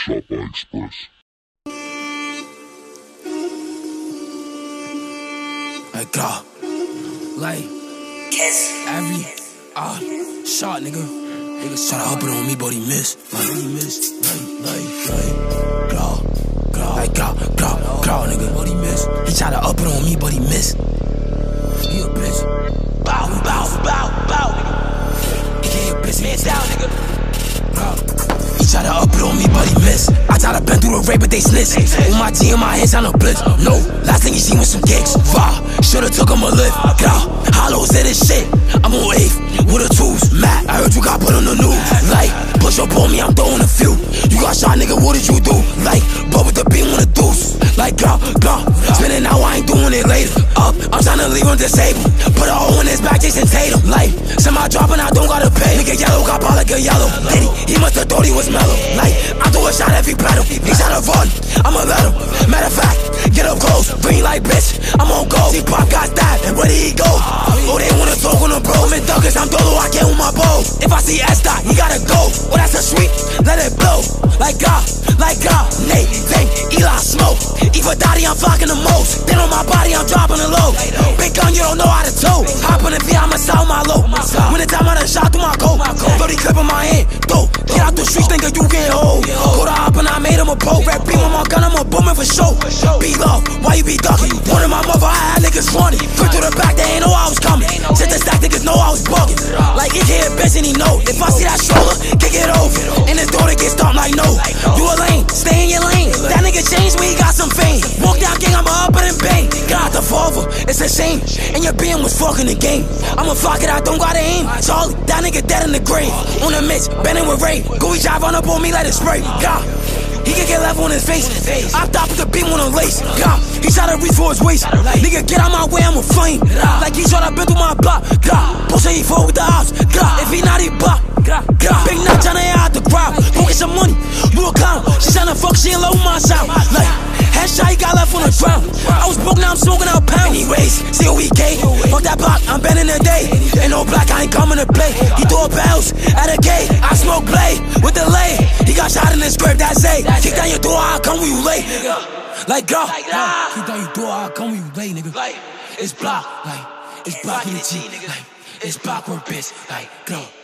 Shopper Express. Like God, like every shot, niggas try to up it on me, but he missed. Like he missed. Like God, nigga, but he missed. He tried to up it on me, but he missed. He a bitch. Bow, nigga. He can't piss me down, nigga. He tried to up it on me, but he missed. I tried to bend through the rape, but they snitched. With my G in my hands, on a blitz. No, last thing you seen was some gigs. Should've took him a lift. Hollow said this shit. I'm on 8th with the tools. Matt, I heard you got put on the news. Like, push up on me, I'm throwing a few. You got shot, nigga, what did you do? Like, but with the beam on the deuce. Like, God, spinning out, I ain't doing it later. I'm trying to leave him disabled. Put a hole in his back, Jason Tatum. Like, semi dropping, I don't gotta pay. Nigga yellow, got ball like a yellow. Diddy, he must've thought he was mellow. Like, I threw a shot every pedal. He tryna run, I'ma let him. Matter of fact, get up close, green like bitch, I'm on go. See Pop got stabbed, and where did he go? Oh, they wanna talk on the bro. I'm in Douglas, I'm Dolo, I can't with my bow. If I see S-Dot, he gotta go. Oh, that's a sweet, let it blow. Like God, Nate, Tank, Eli, Smoke. Eva Dottie, I'm flocking the most. Then on my body, I'm dropping the low. Big gun, you don't know how to tow. Hop on the beat, I'ma sell my low. When the time I done shot through my coat, 30 clip in my hand, go. Get out the streets, nigga, you can't hold. Go to hop and I made him a pro. Rap beam with my gun, I'm a booming for show. Be love, why you be ducking? One of my mother, I had niggas running. Quick through the back, they ain't know I was coming. Set the stack, niggas know I was bugging. Like, it can't bitch and he know. If I see that stroller, kick it over. And his daughter get stomped like no. You a lane, stay in your lane. That nigga changed when he got some fame. Walk down gang, I'ma up it and bang. Got the father, it's a shame. And your being was fucking the game. I'ma flock it, I don't gotta aim. Charlie, that nigga dead in the grave. On the mitch, bending with Ray. Gooey drive run up on me, let it spray. God, he can get left on his face. I thought with the beam on the lace. God, he tried to reach for his waist. Nigga, get out my way, I'm a flame. Like he tried to bend through my block. God, push he fall with the ops. God, if he not, he block. Big nut tryna air out the crowd. Go get some money, you a clown. She tryna fuck, she in love with my sound. Like, headshot, he got left on the ground. I was broke, now I'm smoking out pound. Anyways, COEK, fuck that block, I'm bending the day. Ain't no black, I ain't coming to play. He threw a bounce at a gate. I smoke blade with the lay. He got shot in his grave, that's it. Kick down your door, I'll come when you late. Like, girl, kick down your door, I'll come when you late, nigga. Like, it's block, like, it's block in the G, like, it's block work, bitch. Like, girl.